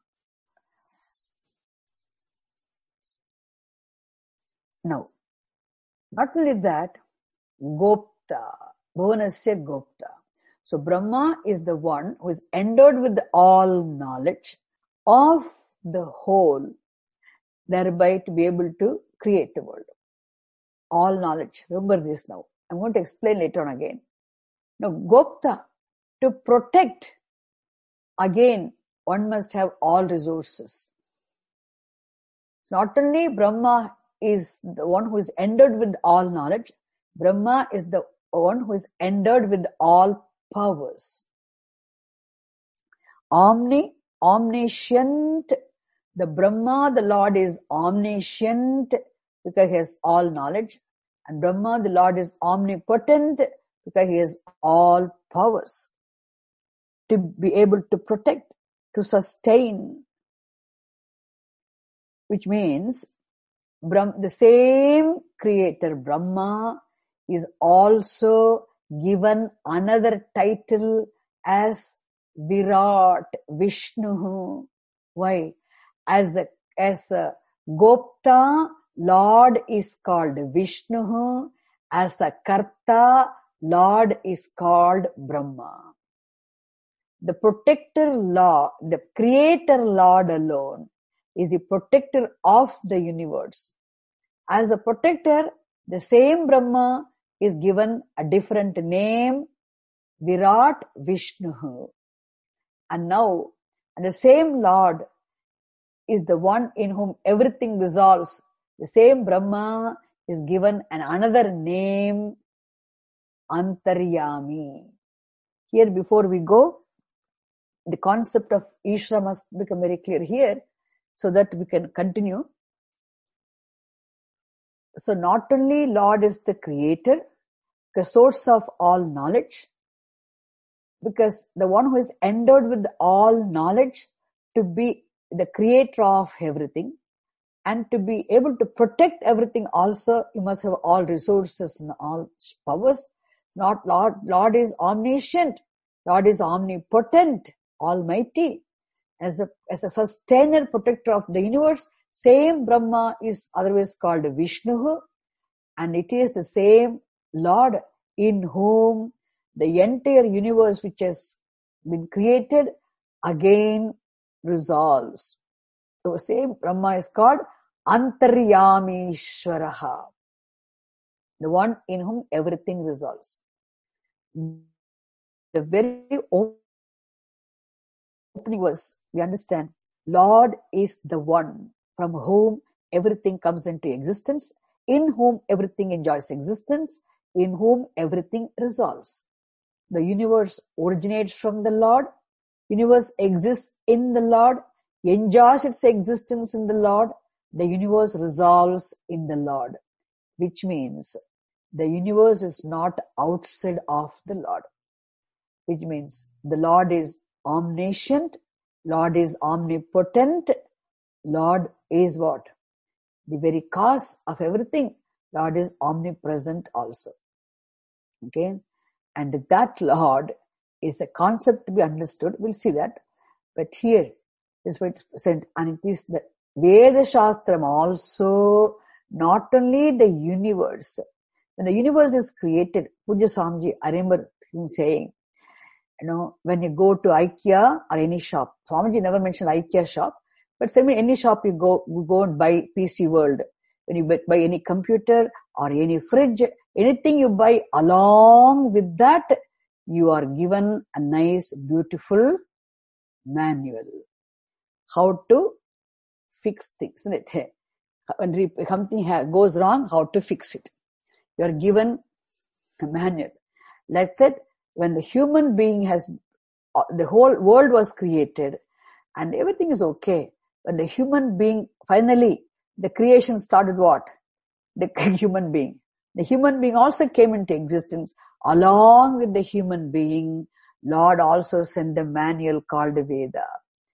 Now, not only that, Gopta, Bhuvanasya Gopta. So Brahma is the one who is endowed with all knowledge of the whole, thereby to be able to create the world. All knowledge. Remember this now. I'm going to explain later on again. Now, Gopta, to protect, again, one must have all resources. So not only Brahma is the one who is endowed with all knowledge, Brahma is the one who is endowed with all powers. Omniscient. The Brahma, the Lord, is omniscient because he has all knowledge. And Brahma, the Lord, is omnipotent because he has all powers to be able to protect, to sustain. Which means the same creator, Brahma, is also given another title as Virat, Vishnu. Why? As a Gopta, Lord is called Vishnu. As a Karta, Lord is called Brahma. The protector Lord, the creator Lord alone is the protector of the universe. As a protector, the same Brahma is given a different name, Virat, Vishnu. And now, the same Lord is the one in whom everything resolves. The same Brahma is given another name, Antaryami. Here, before we go, the concept of Ishvara must become very clear here so that we can continue. So not only Lord is the creator, the source of all knowledge, because the one who is endowed with all knowledge to be the creator of everything and to be able to protect everything also, you must have all resources and all powers. Not Lord is omniscient, Lord is omnipotent, almighty. As a sustainer, protector of the universe, same Brahma is otherwise called Vishnu, and it is the same Lord in whom the entire universe which has been created again resolves. So same Brahma is called Antaryamishvaraha, the one in whom everything resolves. The very opening verse, we understand, Lord is the one from whom everything comes into existence. in whom everything enjoys existence, in whom everything resolves. The universe originates from the Lord, universe exists in the Lord, enjoys its existence in the Lord, the universe resolves in the Lord, which means the universe is not outside of the Lord, which means the Lord is omniscient, Lord is omnipotent, Lord is what? The very cause of everything. Lord is omnipresent also. Okay? And that Lord is a concept to be understood. We'll see that. But here is what it's said, and it is the Veda Shastram also, not only the universe. When the universe is created, Pujya Swamiji, I remember him saying, when you go to IKEA or any shop, Swamiji never mentioned IKEA shop, but say any shop you go and buy PC World. When you buy any computer or any fridge, anything you buy, along with that, you are given a nice, beautiful manual. How to fix things, isn't it? When something goes wrong, how to fix it. You are given a manual. Like that, when the human being the whole world was created and everything is okay, when the human being, finally, the creation started what? The human being. The human being also came into existence. Along with the human being, Lord also sent a manual called Veda.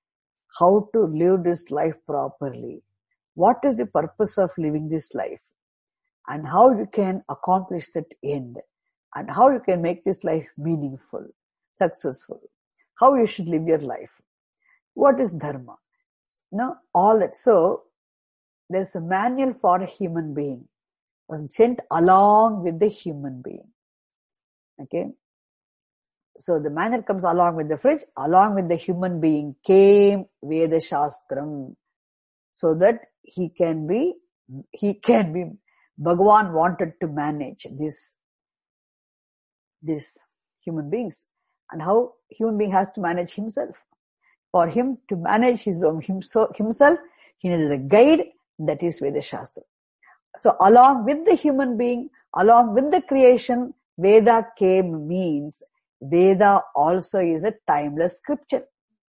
How to live this life properly. What is the purpose of living this life? And how you can accomplish that end. And how you can make this life meaningful, successful. How you should live your life. What is dharma? All that. So, there's a manual for a human being. Was sent along with the human being. Okay. So the manual comes along with the fridge, along with the human being came Veda Shastram. So that he can be, Bhagavan wanted to manage these human beings. And how human being has to manage himself. For him to manage himself, he needed a guide, that is Veda Shastra. So along with the human being, along with the creation, Veda came means Veda also is a timeless scripture.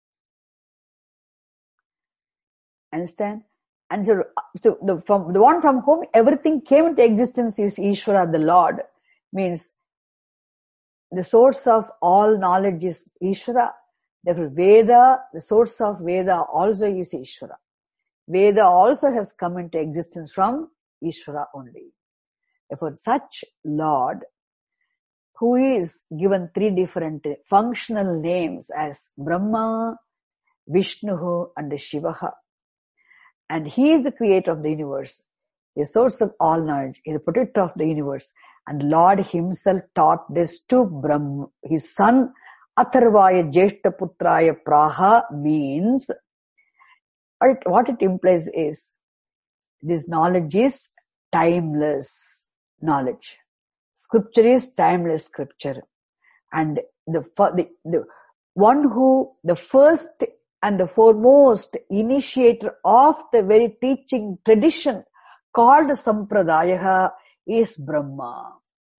Understand? And so the one from whom everything came into existence is Ishvara, the Lord. Means the source of all knowledge is Ishvara. Therefore Veda, the source of Veda also is Ishvara. Veda also has come into existence from Ishvara only. Therefore such Lord, who is given three different functional names as Brahma, Vishnu and Shiva. And he is the creator of the universe, the source of all knowledge, he is the protector of the universe. And Lord himself taught this to Brahma, his son, Atharvaya Jeshta Putraya Praha, means, what it implies is, this knowledge is timeless knowledge. Scripture is timeless scripture. And the one who, the first and the foremost initiator of the very teaching tradition called Sampradaya is Brahma.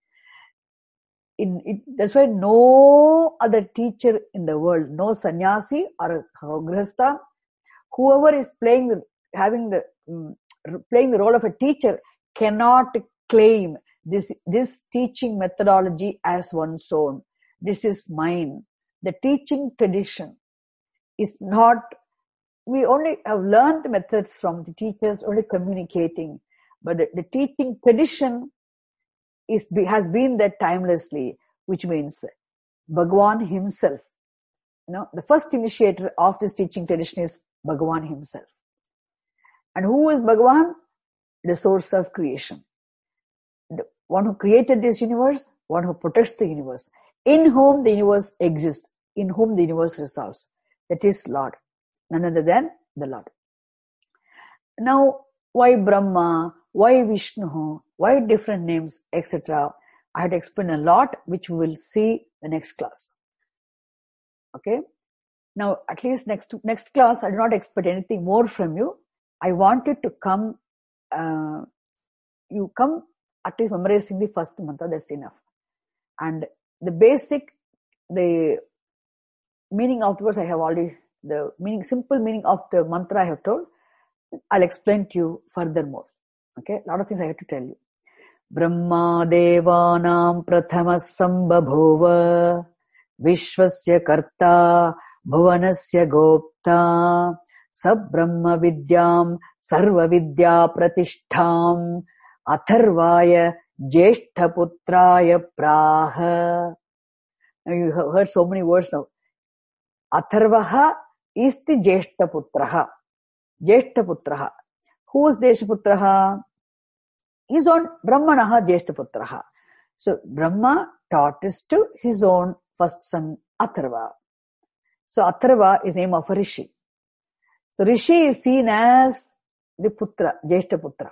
That's why no other teacher in the world, no sannyasi or grihastha, whoever is playing the role of a teacher cannot claim this teaching methodology as one's own. This is mine. The teaching tradition is not, we only have learned the methods from the teachers, only communicating, but the teaching tradition has been there timelessly, which means Bhagavan himself. The first initiator of this teaching tradition is Bhagavan himself. And who is Bhagavan? The source of creation. The one who created this universe, one who protects the universe, in whom the universe exists, in whom the universe resolves. That is Lord, none other than the Lord. Now, why Brahma? Why Vishnu? Why different names, etc.? I had explained a lot, which we will see the next class. Okay? Now, at least next class, I do not expect anything more from you. I wanted to come you come at least memorizing the first mantra, that's enough. And the basic, the meaning afterwards I have already, the meaning, simple meaning of the mantra I have told, I'll explain to you furthermore. Okay, a lot of things I have to tell you. Brahma devanam prathama sambhabhuva vishwasya karta bhuvanasya gopta sabrahma vidyam sarva vidya pratishtham atharvaya jeshtaputraya praha. Now you have heard so many words now. Atharvaha is the jeshtaputraha. Jeshtaputraha. Who is Jeshtaputraha? His own Brahmanaha Jeshtaputraha. So Brahma taught this to his own first son Atharva. So Atharva is name of a Rishi. So Rishi is seen as the Putra, Jeshtaputra.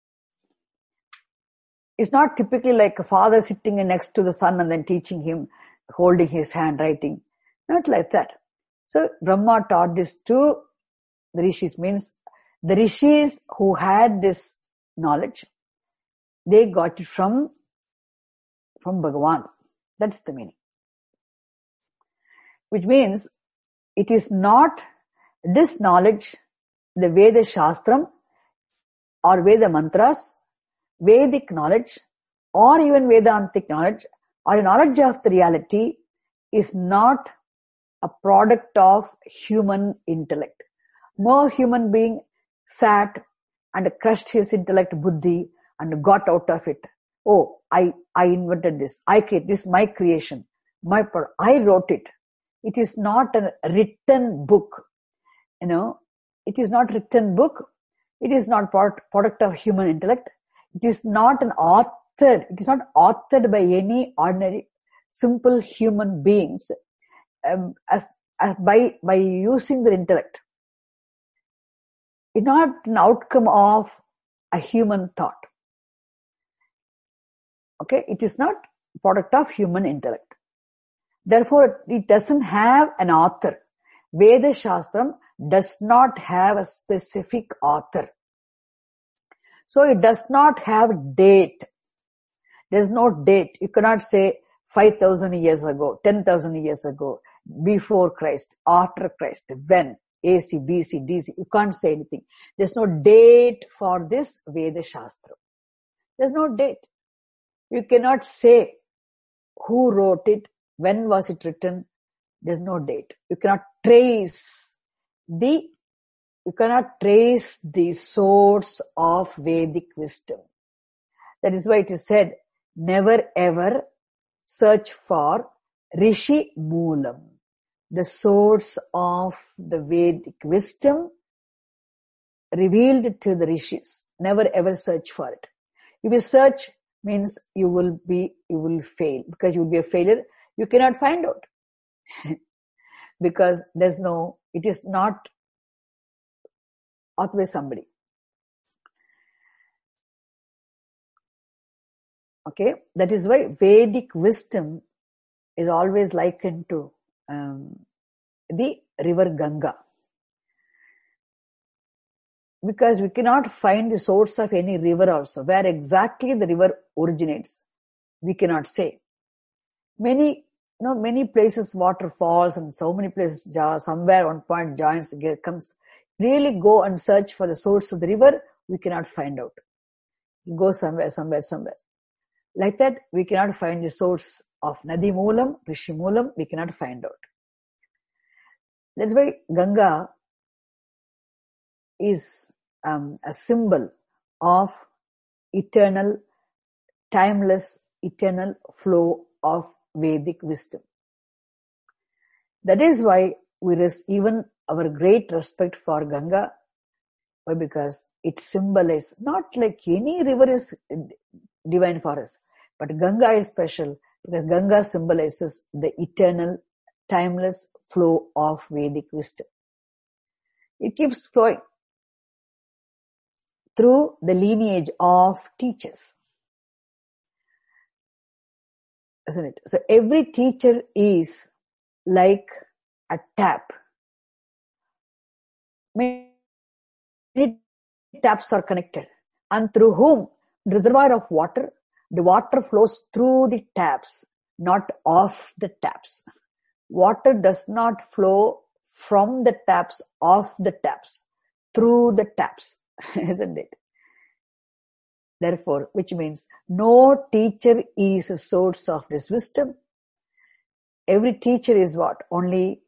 It's not typically like a father sitting next to the son and then teaching him, holding his hand, writing. Not like that. So Brahma taught this to the Rishis, means the Rishis who had this knowledge, they got it from Bhagavan. That's the meaning. Which means it is not this knowledge, the Veda Shastram or Veda Mantras, Vedic knowledge or even Vedantic knowledge or a knowledge of the reality is not a product of human intellect. No human being sat and crushed his intellect buddhi and got out of it. Oh, I invented this. I created this, my creation. I wrote it. It is not a written book. It is not written book. It is not product of human intellect. It is not an author. It is not authored by any ordinary, simple human beings by using their intellect. It's not an outcome of a human thought. Okay, it is not product of human intellect. Therefore, it doesn't have an author. Veda Shastram does not have a specific author. So it does not have date. There's no date. You cannot say 5,000 years ago, 10,000 years ago, before Christ, after Christ, when, AC, BC, DC. You can't say anything. There's no date for this Veda Shastra. There's no date. You cannot say who wrote it, when was it written. There's no date. You cannot trace the source of Vedic wisdom. That is why it is said, never ever search for Rishi Moolam, the source of the Vedic wisdom revealed to the Rishis. Never ever search for it. If you search, means you will fail, because you will be a failure. You cannot find out because it is not authored by somebody. Okay, that is why Vedic wisdom is always likened to the river Ganga. Because we cannot find the source of any river also. Where exactly the river originates, we cannot say. Many places water falls, and so many places somewhere one point joins, comes. Really go and search for the source of the river, we cannot find out. You go somewhere. Like that, we cannot find the source of Nadi Moolam, Rishi Moolam, we cannot find out. That's why Ganga is a symbol of eternal, timeless, eternal flow of Vedic wisdom. That is why we even our great respect for Ganga. Why? Because it symbolizes, not like any river is divine for us, but Ganga is special because Ganga symbolizes the eternal, timeless flow of Vedic wisdom. It keeps flowing through the lineage of teachers, isn't it? So every teacher is like a tap. Many taps are connected, and through whom reservoir of water. The water flows through the taps, not off the taps. Water does not flow from the taps, off the taps, through the taps, isn't it? Therefore, which means no teacher is a source of this wisdom. Every teacher is what? Only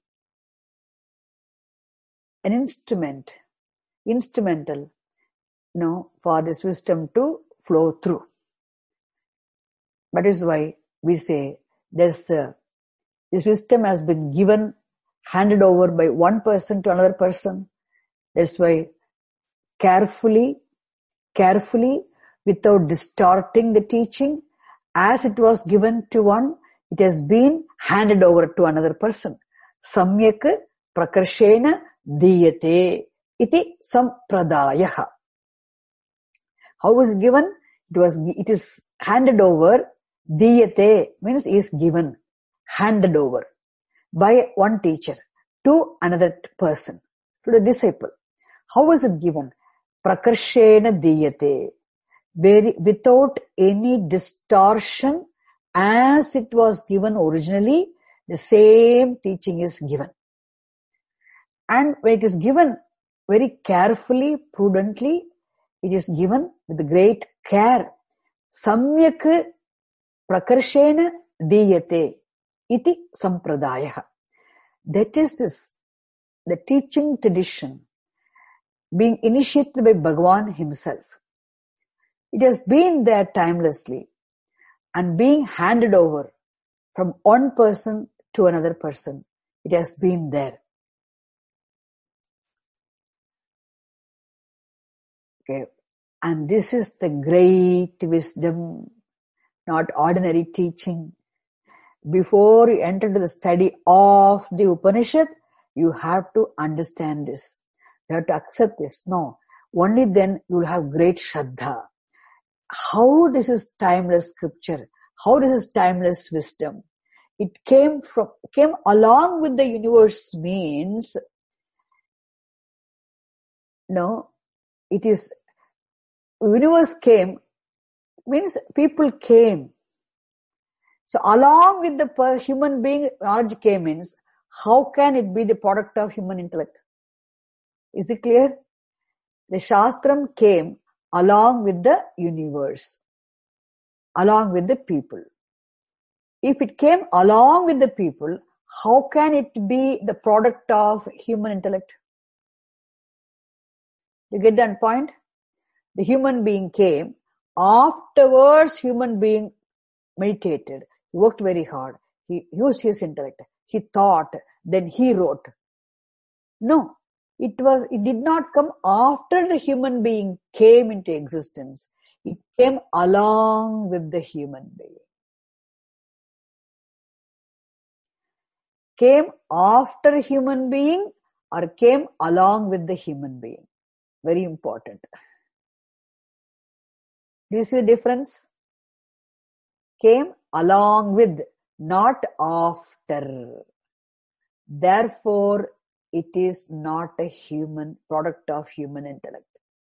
an instrumental, for this wisdom to flow through. That is why we say this wisdom has been given, handed over by one person to another person. That's why carefully, without distorting the teaching, as it was given to one, it has been handed over to another person. Samyak prakarshena diyate iti sampradayaha. How was it given? It is handed over. Diyate means is given, handed over by one teacher to another person, to the disciple. How was it given? Prakarshena diyate. Without any distortion, as it was given originally, the same teaching is given. And when it is given very carefully, prudently, it is given with great care. Samyak prakarshena diyate iti sampradaya. That is the teaching tradition being initiated by Bhagavan himself. It has been there timelessly and being handed over from one person to another person. It has been there. Okay. And this is the great wisdom, not ordinary teaching. Before you enter into the study of the Upanishad, you have to understand this. You have to accept this. No, only then you will have great Shraddha. How this is timeless scripture? How this is timeless wisdom? It came along with the universe means, it is, universe came, means people came. So along with the human being, knowledge came means, how can it be the product of human intellect? Is it clear? The Shastram came along with the universe, along with the people. If it came along with the people, how can it be the product of human intellect? You get that point? The human being came, afterwards human being meditated, he worked very hard, he used his intellect, he thought, then he wrote. No, it did not come after the human being came into existence. It came along with the human being. Came after human being or came along with the human being. Very important. Do you see the difference? Came along with, not after. Therefore, it is not a human product of human intellect.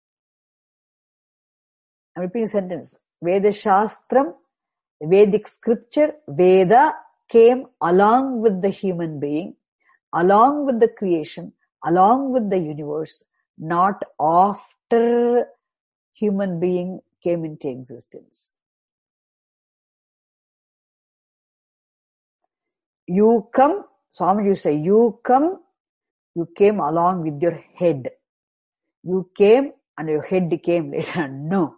I'm repeating the sentence. Veda Shastram, Vedic scripture, Veda came along with the human being, along with the creation, along with the universe, not after human being came into existence. You come, Swami, you say, you came along with your head. You came and your head came later. No.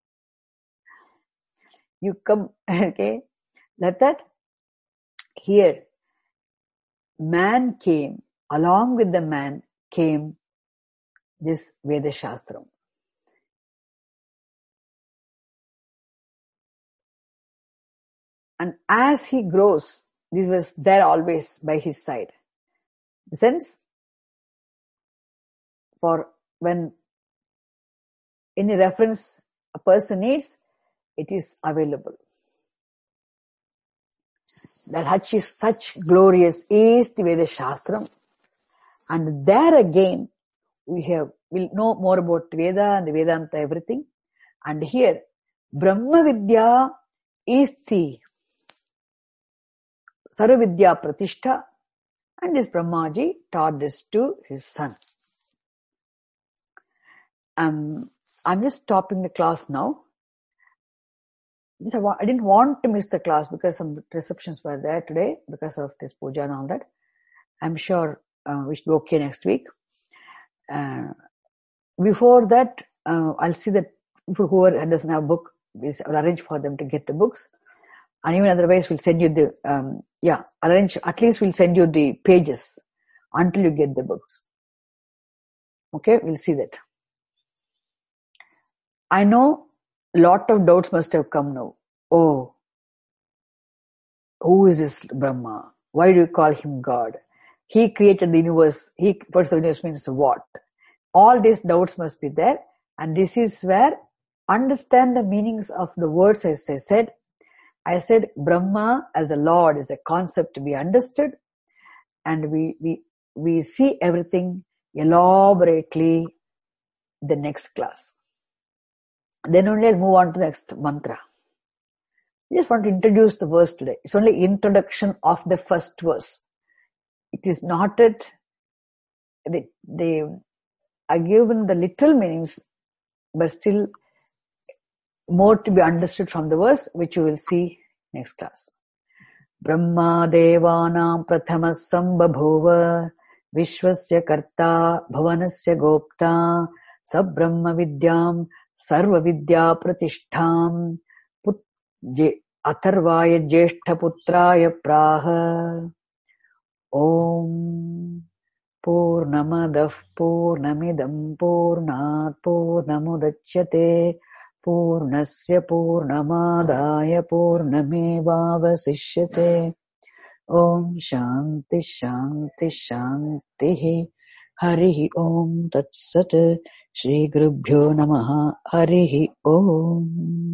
You come, okay, like that. Here, man came, along with the man came this Veda Shastram. And as he grows, this was there always by his side. In the sense, for when any reference a person needs, it is available. That such glorious is the Veda Shastram. And there again, we'll know more about Veda and the Vedanta, everything. And here, Brahma Vidya is the Sarva Vidya Pratishtha, and this Brahmaji taught this to his son. I'm just stopping the class now. I didn't want to miss the class because some receptions were there today because of this puja and all that. I'm sure we should be okay next week. Before that, I'll see that whoever doesn't have a book, I'll arrange for them to get the books. And even otherwise, we'll send you the, at least we'll send you the pages until you get the books. Okay, we'll see that. I know a lot of doubts must have come now. Oh, who is this Brahma? Why do you call him God? He created the universe. First, the universe means what? All these doubts must be there. And this is where understand the meanings of the words as I said. I said Brahma as a Lord is a concept to be understood. And we see everything elaborately the next class. Then only I'll move on to the next mantra. I just want to introduce the verse today. It's only introduction of the first verse. It is not that they are given the literal meanings, but still more to be understood from the verse, which you will see next class. Brahma devanam prathamas sambhabhuva vishwasya karta bhavanasya gopta sabrahma vidyam sarva vidya pratishtham atharvaya jeshtha putraya praha. Om Purnamadav Purnamidam Purnat Purnamudachyate Purnasya Purnamadaya Purnamevavasishyate. Om Shanti Shanti Shanti. Harihi Om Tat Sat. Shri Gurubhyo Namaha. Harihi Om.